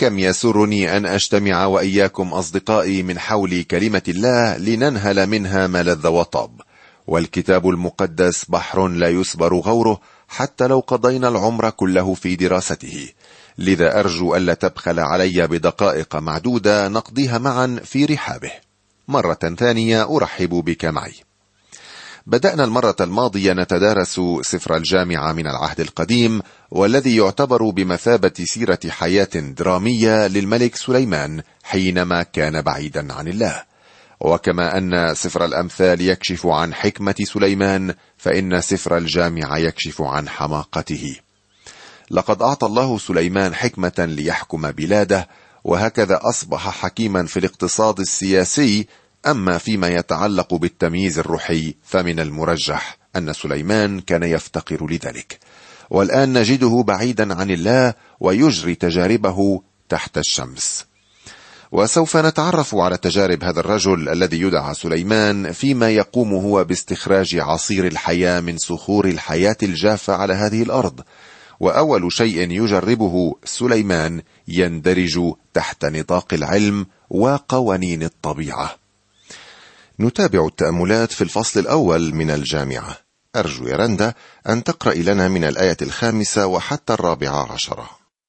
كم يسرني أن أجتمع وإياكم أصدقائي من حول كلمة الله لننهل منها ما لذ وطاب، والكتاب المقدس بحر لا يسبر غوره حتى لو قضينا العمر كله في دراسته، لذا أرجو ألا تبخل علي بدقائق معدودة نقضيها معا في رحابه. مرة ثانية أرحب بك معي. بدأنا المرة الماضية نتدارس سفر الجامعة من العهد القديم، والذي يعتبر بمثابة سيرة حياة درامية للملك سليمان حينما كان بعيدا عن الله. وكما أن سفر الأمثال يكشف عن حكمة سليمان، فإن سفر الجامعة يكشف عن حماقته. لقد أعطى الله سليمان حكمة ليحكم بلاده، وهكذا أصبح حكيما في الاقتصاد السياسي. أما فيما يتعلق بالتمييز الروحي فمن المرجح أن سليمان كان يفتقر لذلك، والآن نجده بعيدا عن الله ويجري تجاربه تحت الشمس. وسوف نتعرف على تجارب هذا الرجل الذي يدعى سليمان فيما يقوم هو باستخراج عصير الحياة من صخور الحياة الجافة على هذه الأرض. وأول شيء يجربه سليمان يندرج تحت نطاق العلم وقوانين الطبيعة. نتابع التأملات في الفصل الأول من الجامعة. أرجو يا رندا أن تقرأ لنا من الآية 5 وحتى 14.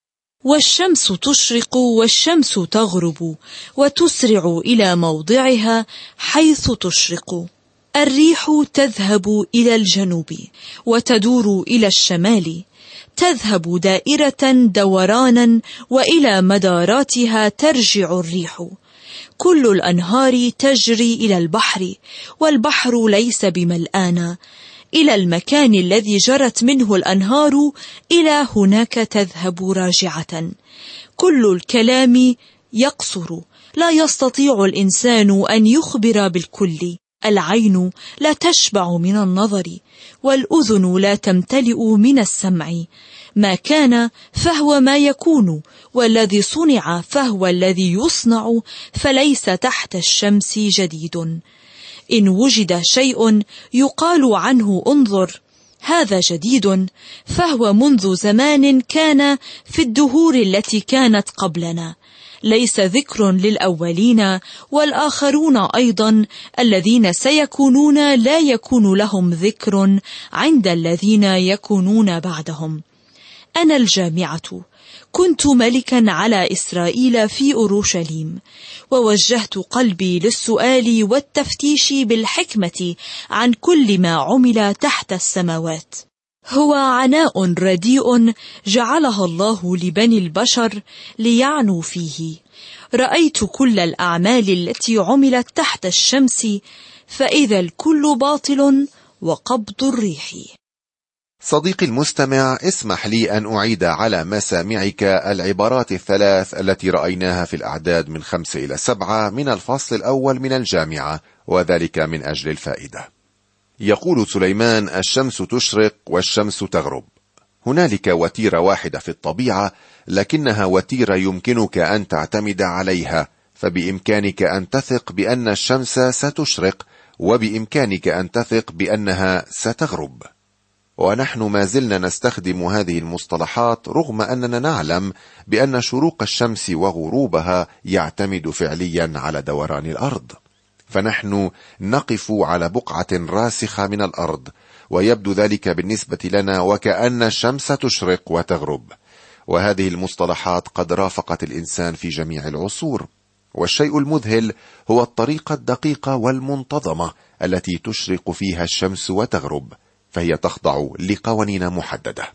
والشمس تشرق والشمس تغرب وتسرع إلى موضعها حيث تشرق. الريح تذهب إلى الجنوب وتدور إلى الشمال، تذهب دائرة دورانا وإلى مداراتها ترجع الريح. كل الأنهار تجري إلى البحر، والبحر ليس بملآن. إلى المكان الذي جرت منه الأنهار إلى هناك تذهب راجعة. كل الكلام يقصر، لا يستطيع الإنسان أن يخبر بالكل. العين لا تشبع من النظر، والأذن لا تمتلئ من السمع. ما كان فهو ما يكون، والذي صنع فهو الذي يصنع، فليس تحت الشمس جديد. إن وجد شيء يقال عنه انظر هذا جديد، فهو منذ زمان كان في الدهور التي كانت قبلنا. ليس ذكر للأولين، والآخرون أيضا الذين سيكونون لا يكون لهم ذكر عند الذين يكونون بعدهم. أنا الجامعة كنت ملكا على إسرائيل في أورشليم، ووجهت قلبي للسؤال والتفتيش بالحكمة عن كل ما عمل تحت السماوات. هو عناء رديء جعلها الله لبني البشر ليعنوا فيه. رأيت كل الأعمال التي عملت تحت الشمس، فإذا الكل باطل وقبض الريح. صديقي المستمع، اسمح لي أن أعيد على مسامعك العبارات 3 التي رأيناها في الأعداد من 5 إلى 7 من الفصل الأول من الجامعة، وذلك من أجل الفائدة. يقول سليمان: الشمس تشرق والشمس تغرب. هنالك وتيرة واحدة في الطبيعة، لكنها وتيرة يمكنك أن تعتمد عليها، فبإمكانك أن تثق بأن الشمس ستشرق، وبإمكانك أن تثق بأنها ستغرب. ونحن ما زلنا نستخدم هذه المصطلحات رغم أننا نعلم بأن شروق الشمس وغروبها يعتمد فعليا على دوران الأرض. فنحن نقف على بقعة راسخة من الأرض، ويبدو ذلك بالنسبة لنا وكأن الشمس تشرق وتغرب. وهذه المصطلحات قد رافقت الإنسان في جميع العصور، والشيء المذهل هو الطريقة الدقيقة والمنتظمة التي تشرق فيها الشمس وتغرب، فهي تخضع لقوانين محددة.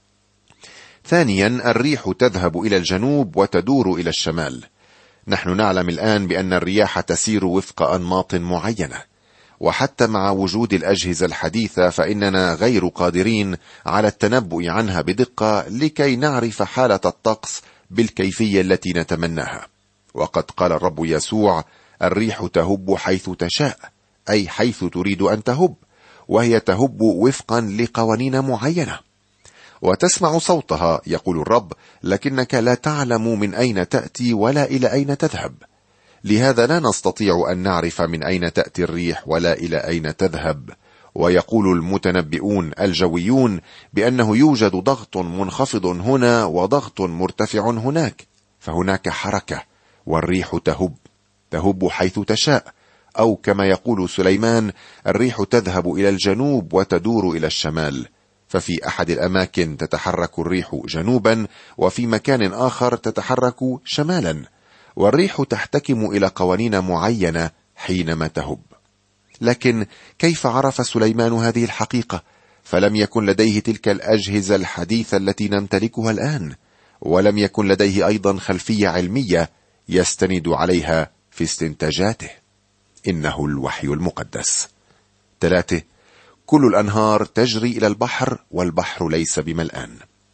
ثانيا، الريح تذهب إلى الجنوب وتدور إلى الشمال. نحن نعلم الآن بأن الرياح تسير وفق أنماط معينة، وحتى مع وجود الأجهزة الحديثة فإننا غير قادرين على التنبؤ عنها بدقة لكي نعرف حالة الطقس بالكيفية التي نتمناها. وقد قال الرب يسوع: الريح تهب حيث تشاء، أي حيث تريد أن تهب، وهي تهب وفقا لقوانين معينة. وتسمع صوتها، يقول الرب، لكنك لا تعلم من أين تأتي ولا إلى أين تذهب. لهذا لا نستطيع أن نعرف من أين تأتي الريح ولا إلى أين تذهب. ويقول المتنبئون الجويون بأنه يوجد ضغط منخفض هنا وضغط مرتفع هناك، فهناك حركة، والريح تهب حيث تشاء، أو كما يقول سليمان: الريح تذهب إلى الجنوب وتدور إلى الشمال. ففي أحد الأماكن تتحرك الريح جنوبا، وفي مكان آخر تتحرك شمالا، والريح تحتكم إلى قوانين معينة حينما تهب. لكن كيف عرف سليمان هذه الحقيقة؟ فلم يكن لديه تلك الأجهزة الحديثة التي نمتلكها الآن، ولم يكن لديه أيضا خلفية علمية يستند عليها في استنتاجاته. إنه الوحي المقدس. 3. كل الأنهار تجري إلى البحر، والبحر ليس بملآن.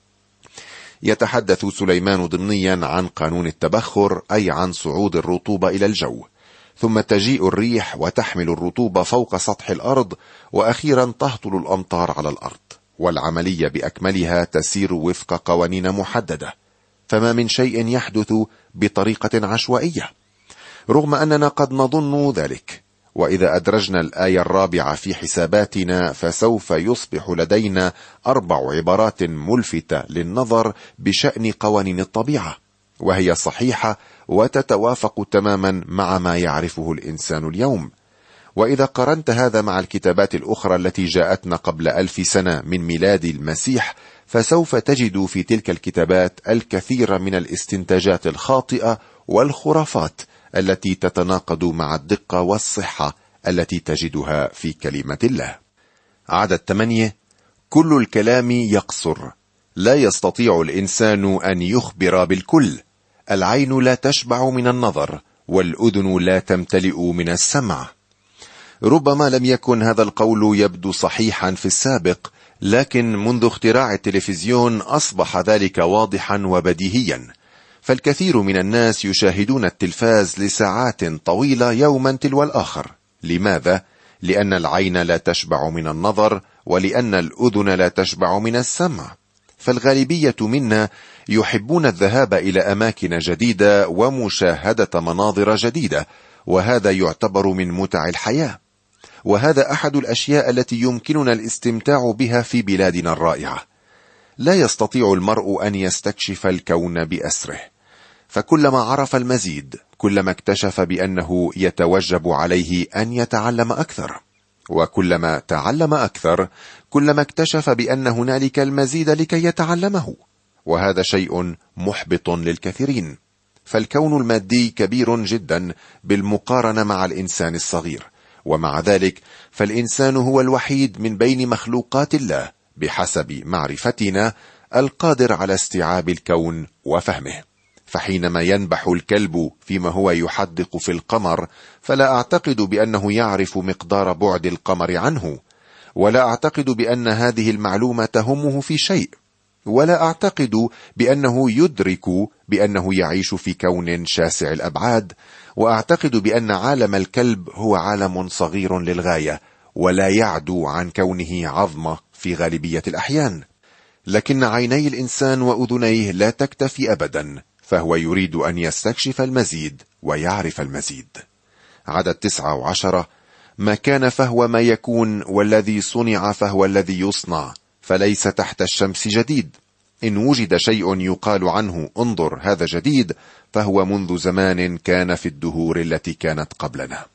يتحدث سليمان ضمنيا عن قانون التبخر، أي عن صعود الرطوبة إلى الجو، ثم تجيء الريح وتحمل الرطوبة فوق سطح الأرض، وأخيرا تهطل الأمطار على الأرض، والعملية بأكملها تسير وفق قوانين محددة، فما من شيء يحدث بطريقة عشوائية، رغم أننا قد نظن ذلك. وإذا أدرجنا الآية 4 في حساباتنا، فسوف يصبح لدينا 4 عبارات ملفتة للنظر بشأن قوانين الطبيعة، وهي صحيحة وتتوافق تماما مع ما يعرفه الإنسان اليوم. وإذا قرنت هذا مع الكتابات الأخرى التي جاءتنا قبل 1000 سنة من ميلاد المسيح، فسوف تجد في تلك الكتابات الكثير من الاستنتاجات الخاطئة والخرافات التي تتناقض مع الدقة والصحة التي تجدها في كلمة الله. عدد 8. كل الكلام يقصر، لا يستطيع الإنسان أن يخبر بالكل. العين لا تشبع من النظر، والأذن لا تمتلئ من السمع. ربما لم يكن هذا القول يبدو صحيحا في السابق، لكن منذ اختراع التلفزيون أصبح ذلك واضحا وبديهيا. فالكثير من الناس يشاهدون التلفاز لساعات طويلة يوما تلو الآخر. لماذا؟ لأن العين لا تشبع من النظر، ولأن الأذن لا تشبع من السمع. فالغالبية منا يحبون الذهاب إلى أماكن جديدة ومشاهدة مناظر جديدة، وهذا يعتبر من متع الحياة، وهذا أحد الأشياء التي يمكننا الاستمتاع بها في بلادنا الرائعة. لا يستطيع المرء أن يستكشف الكون بأسره، فكلما عرف المزيد كلما اكتشف بأنه يتوجب عليه أن يتعلم أكثر، وكلما تعلم أكثر كلما اكتشف بأن هنالك المزيد لكي يتعلمه، وهذا شيء محبط للكثيرين. فالكون المادي كبير جدا بالمقارنة مع الإنسان الصغير، ومع ذلك فالإنسان هو الوحيد من بين مخلوقات الله بحسب معرفتنا القادر على استيعاب الكون وفهمه. فحينما ينبح الكلب فيما هو يحدق في القمر، فلا أعتقد بأنه يعرف مقدار بعد القمر عنه، ولا أعتقد بأن هذه المعلومة تهمه في شيء، ولا أعتقد بأنه يدرك بأنه يعيش في كون شاسع الأبعاد، وأعتقد بأن عالم الكلب هو عالم صغير للغاية، ولا يعدو عن كونه عظمة في غالبية الأحيان. لكن عيني الإنسان وأذنيه لا تكتفي أبدا، فهو يريد أن يستكشف المزيد ويعرف المزيد. عدد 9 و10. ما كان فهو ما يكون، والذي صنع فهو الذي يصنع، فليس تحت الشمس جديد. إن وجد شيء يقال عنه انظر هذا جديد، فهو منذ زمان كان في الدهور التي كانت قبلنا.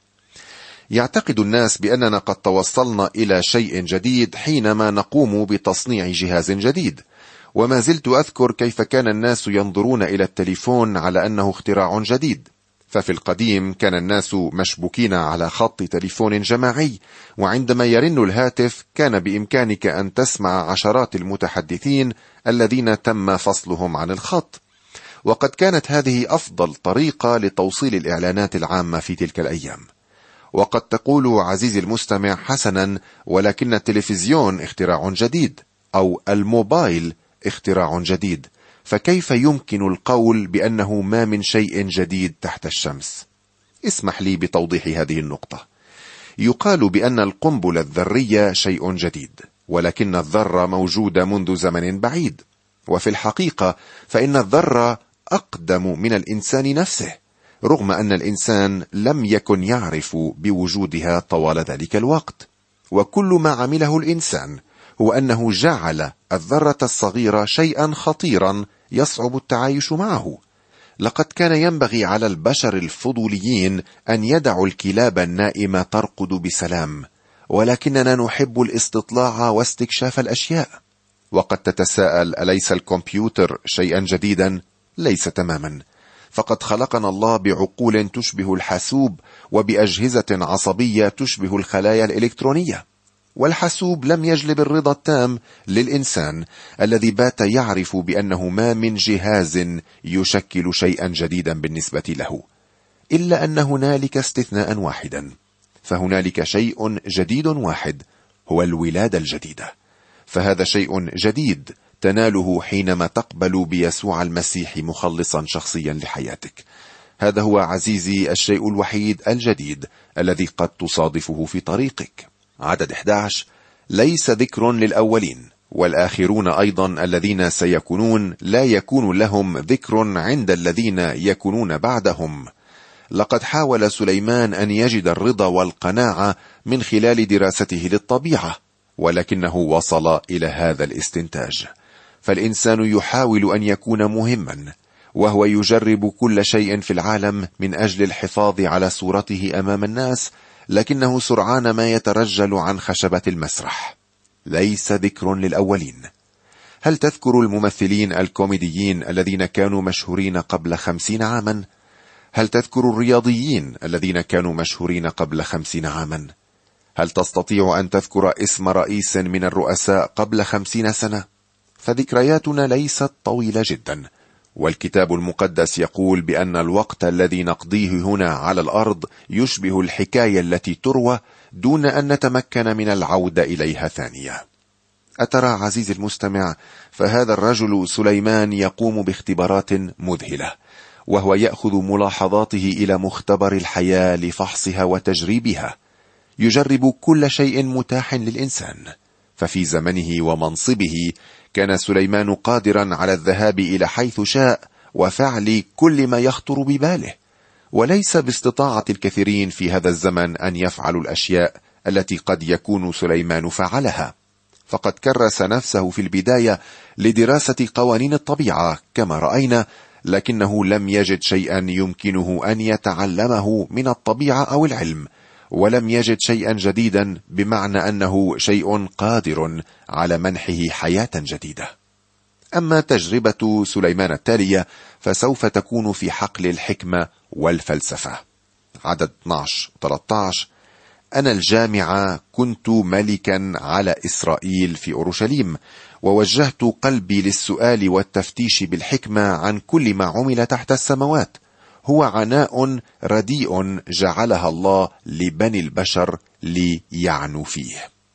يعتقد الناس بأننا قد توصلنا إلى شيء جديد حينما نقوم بتصنيع جهاز جديد، وما زلت أذكر كيف كان الناس ينظرون إلى التليفون على أنه اختراع جديد. ففي القديم كان الناس مشبوكين على خط تليفون جماعي، وعندما يرن الهاتف كان بإمكانك أن تسمع عشرات المتحدثين الذين تم فصلهم عن الخط، وقد كانت هذه أفضل طريقة لتوصيل الإعلانات العامة في تلك الأيام. وقد تقول عزيزي المستمع: حسنا، ولكن التلفزيون اختراع جديد، أو الموبايل اختراع جديد، فكيف يمكن القول بأنه ما من شيء جديد تحت الشمس؟ اسمح لي بتوضيح هذه النقطة. يقال بأن القنبلة الذرية شيء جديد، ولكن الذرة موجودة منذ زمن بعيد، وفي الحقيقة فإن الذرة أقدم من الإنسان نفسه، رغم أن الإنسان لم يكن يعرف بوجودها طوال ذلك الوقت. وكل ما عمله الإنسان هو أنه جعل الذرة الصغيرة شيئا خطيرا يصعب التعايش معه. لقد كان ينبغي على البشر الفضوليين أن يدعوا الكلاب النائمة ترقد بسلام، ولكننا نحب الاستطلاع واستكشاف الأشياء. وقد تتساءل: أليس الكمبيوتر شيئا جديدا؟ ليس تماما، فقد خلقنا الله بعقول تشبه الحاسوب وبأجهزة عصبية تشبه الخلايا الإلكترونية. والحاسوب لم يجلب الرضا التام للإنسان الذي بات يعرف بأنه ما من جهاز يشكل شيئا جديدا بالنسبة له، إلا أن هنالك استثناء واحدا، فهنالك شيء جديد واحد، هو الولادة الجديدة. فهذا شيء جديد تناله حينما تقبل بيسوع المسيح مخلصا شخصيا لحياتك. هذا هو عزيزي الشيء الوحيد الجديد الذي قد تصادفه في طريقك. عدد 11: ليس ذكر للأولين، والآخرون أيضا الذين سيكونون لا يكون لهم ذكر عند الذين يكونون بعدهم. لقد حاول سليمان أن يجد الرضا والقناعة من خلال دراسته للطبيعة، ولكنه وصل إلى هذا الاستنتاج. فالإنسان يحاول أن يكون مهما، وهو يجرب كل شيء في العالم من أجل الحفاظ على صورته أمام الناس، لكنه سرعان ما يترجل عن خشبة المسرح. ليس ذكر للأولين. هل تذكر الممثلين الكوميديين الذين كانوا مشهورين قبل 50 عاما؟ هل تذكر الرياضيين الذين كانوا مشهورين قبل 50 عاما؟ هل تستطيع أن تذكر اسم رئيس من الرؤساء قبل 50 سنة؟ فذكرياتنا ليست طويلة جدا، والكتاب المقدس يقول بأن الوقت الذي نقضيه هنا على الأرض يشبه الحكاية التي تروى دون أن نتمكن من العودة إليها ثانية. أترى عزيزي المستمع، فهذا الرجل سليمان يقوم باختبارات مذهلة، وهو يأخذ ملاحظاته إلى مختبر الحياة لفحصها وتجريبها. يجرب كل شيء متاح للإنسان، ففي زمنه ومنصبه كان سليمان قادرا على الذهاب إلى حيث شاء وفعل كل ما يخطر بباله، وليس باستطاعة الكثيرين في هذا الزمن أن يفعلوا الأشياء التي قد يكون سليمان فعلها. فقد كرس نفسه في البداية لدراسة قوانين الطبيعة كما رأينا، لكنه لم يجد شيئا يمكنه أن يتعلمه من الطبيعة أو العلم، ولم يجد شيئا جديدا بمعنى أنه شيء قادر على منحه حياة جديدة. أما تجربة سليمان التالية فسوف تكون في حقل الحكمة والفلسفة. عدد 12-13: أنا الجامعة كنت ملكا على إسرائيل في أورشليم، ووجهت قلبي للسؤال والتفتيش بالحكمة عن كل ما عمل تحت السماوات. هو عناء رديء جعلها الله لبني البشر ليعنوا فيه.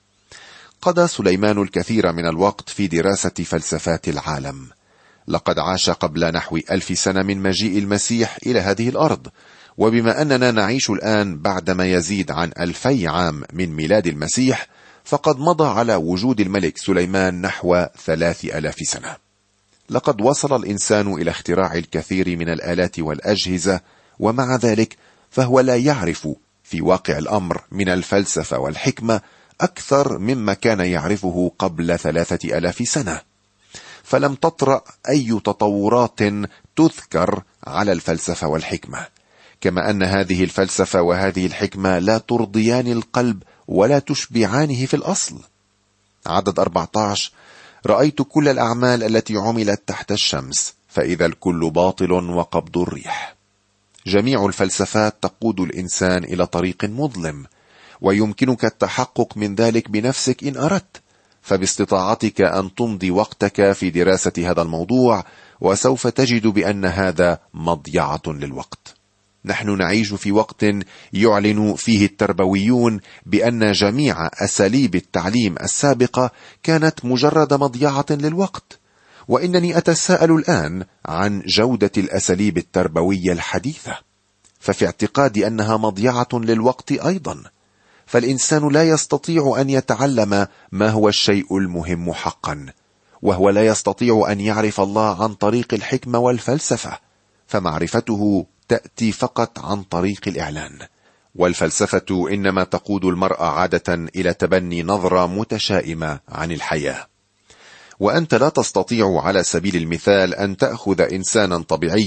قضى سليمان الكثير من الوقت في دراسة فلسفات العالم. لقد عاش قبل نحو 1000 سنة من مجيء المسيح إلى هذه الأرض، وبما أننا نعيش الآن بعد ما يزيد عن 2000 عام من ميلاد المسيح، فقد مضى على وجود الملك سليمان نحو 3000 سنة. لقد وصل الإنسان إلى اختراع الكثير من الآلات والأجهزة، ومع ذلك فهو لا يعرف في واقع الأمر من الفلسفة والحكمة أكثر مما كان يعرفه قبل 3000 سنة. فلم تطرأ أي تطورات تذكر على الفلسفة والحكمة، كما أن هذه الفلسفة وهذه الحكمة لا ترضيان القلب ولا تشبعانه في الأصل. عدد 14: رأيت كل الأعمال التي عملت تحت الشمس، فإذا الكل باطل وقبض الريح. جميع الفلسفات تقود الإنسان إلى طريق مظلم، ويمكنك التحقق من ذلك بنفسك إن أردت، فباستطاعتك أن تمضي وقتك في دراسة هذا الموضوع، وسوف تجد بأن هذا مضيعة للوقت. نحن نعيش في وقت يعلن فيه التربويون بأن جميع أساليب التعليم السابقة كانت مجرد مضيعة للوقت، وإنني أتساءل الآن عن جودة الأساليب التربوية الحديثة، ففي اعتقادي أنها مضيعة للوقت أيضا. فالإنسان لا يستطيع أن يتعلم ما هو الشيء المهم حقا، وهو لا يستطيع أن يعرف الله عن طريق الحكمة والفلسفة، فمعرفته تأتي فقط عن طريق الإعلان. والفلسفة إنما تقود المرء عادة إلى تبني نظرة متشائمة عن الحياة. وأنت لا تستطيع على سبيل المثال أن تأخذ إنسانا طبيعيا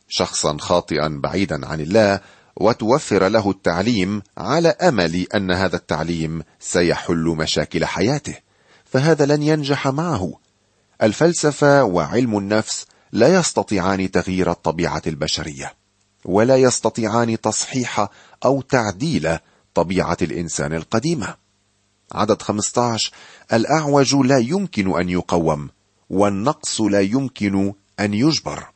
شخصا خاطئا بعيدا عن الله وتوفر له التعليم على أمل أن هذا التعليم سيحل مشاكل حياته، فهذا لن ينجح معه. الفلسفة وعلم النفس لا يستطيعان تغيير الطبيعة البشرية، ولا يستطيعان تصحيح أو تعديل طبيعة الإنسان القديمة. عدد 15: الأعوج لا يمكن أن يقوم، والنقص لا يمكن أن يجبر.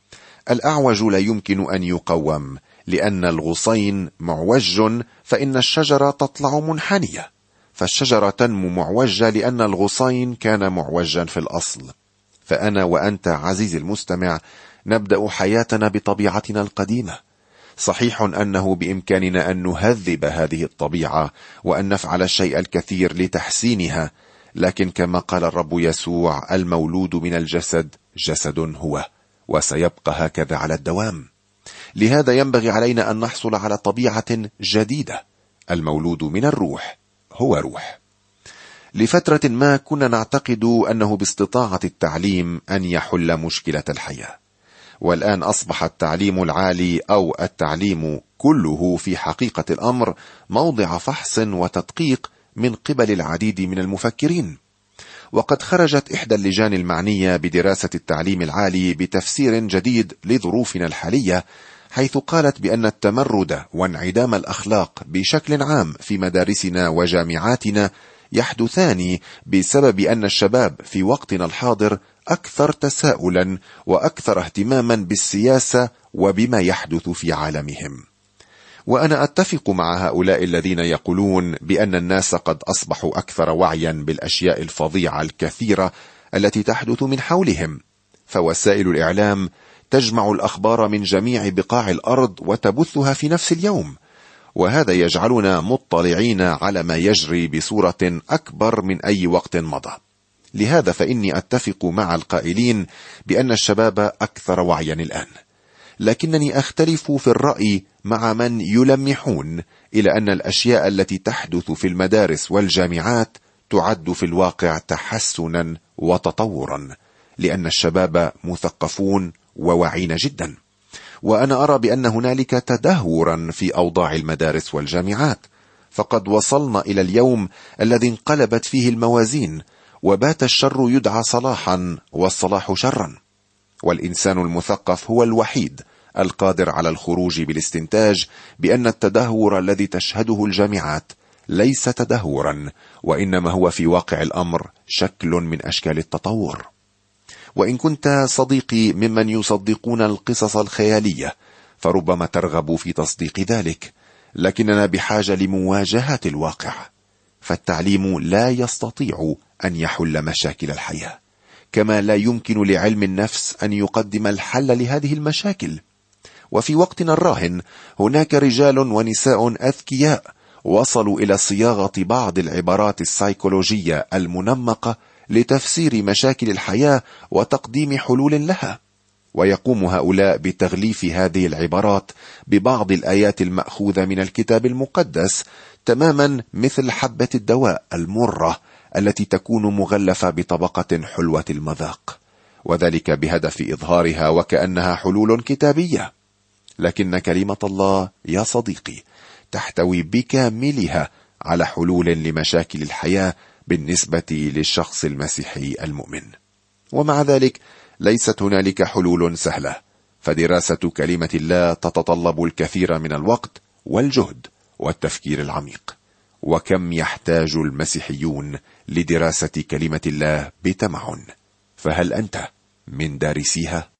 الأعوج لا يمكن أن يقوم لأن الغصين معوج، فإن الشجرة تطلع منحنية، فالشجرة تنمو معوجة لأن الغصين كان معوجا في الأصل. فأنا وأنت عزيزي المستمع نبدأ حياتنا بطبيعتنا القديمة. صحيح أنه بإمكاننا أن نهذب هذه الطبيعة وأن نفعل الشيء الكثير لتحسينها، لكن كما قال الرب يسوع: المولود من الجسد جسد هو، وسيبقى هكذا على الدوام. لهذا ينبغي علينا أن نحصل على طبيعة جديدة. المولود من الروح هو روح. لفترة ما كنا نعتقد أنه باستطاعة التعليم أن يحل مشكلة الحياة، والآن أصبح التعليم العالي أو التعليم كله في حقيقة الأمر موضع فحص وتدقيق من قبل العديد من المفكرين. وقد خرجت إحدى اللجان المعنية بدراسة التعليم العالي بتفسير جديد لظروفنا الحالية، حيث قالت بأن التمرد وانعدام الأخلاق بشكل عام في مدارسنا وجامعاتنا يحدثان بسبب أن الشباب في وقتنا الحاضر أكثر تساؤلا وأكثر اهتماما بالسياسة وبما يحدث في عالمهم. وأنا أتفق مع هؤلاء الذين يقولون بأن الناس قد أصبحوا أكثر وعيا بالأشياء الفظيعة الكثيرة التي تحدث من حولهم، فوسائل الإعلام تجمع الأخبار من جميع بقاع الأرض وتبثها في نفس اليوم، وهذا يجعلنا مطلعين على ما يجري بصورة أكبر من أي وقت مضى. لهذا فإني أتفق مع القائلين بأن الشباب أكثر وعيا الآن، لكنني أختلف في الرأي مع من يلمحون إلى أن الأشياء التي تحدث في المدارس والجامعات تعد في الواقع تحسنا وتطورا، لأن الشباب مثقفون وواعين جدا. وأنا أرى بأن هنالك تدهورا في أوضاع المدارس والجامعات، فقد وصلنا إلى اليوم الذي انقلبت فيه الموازين، وبات الشر يدعى صلاحا والصلاح شرا، والإنسان المثقف هو الوحيد القادر على الخروج بالاستنتاج بأن التدهور الذي تشهده الجامعات ليس تدهورا، وإنما هو في واقع الأمر شكل من أشكال التطور. وإن كنت صديقي ممن يصدقون القصص الخيالية فربما ترغب في تصديق ذلك، لكننا بحاجة لمواجهة الواقع، فالتعليم لا يستطيع أن يحل مشاكل الحياة، كما لا يمكن لعلم النفس أن يقدم الحل لهذه المشاكل. وفي وقتنا الراهن هناك رجال ونساء أذكياء وصلوا إلى صياغة بعض العبارات السيكولوجية المنمقة لتفسير مشاكل الحياة وتقديم حلول لها، ويقوم هؤلاء بتغليف هذه العبارات ببعض الآيات المأخوذة من الكتاب المقدس، تماما مثل حبة الدواء المرة التي تكون مغلفة بطبقة حلوة المذاق، وذلك بهدف إظهارها وكأنها حلول كتابية. لكن كلمة الله يا صديقي تحتوي بكاملها على حلول لمشاكل الحياة بالنسبة للشخص المسيحي المؤمن. ومع ذلك ليست هنالك حلول سهلة، فدراسة كلمة الله تتطلب الكثير من الوقت والجهد والتفكير العميق. وكم يحتاج المسيحيون لدراسة كلمة الله بتمعن، فهل أنت من دارسيها؟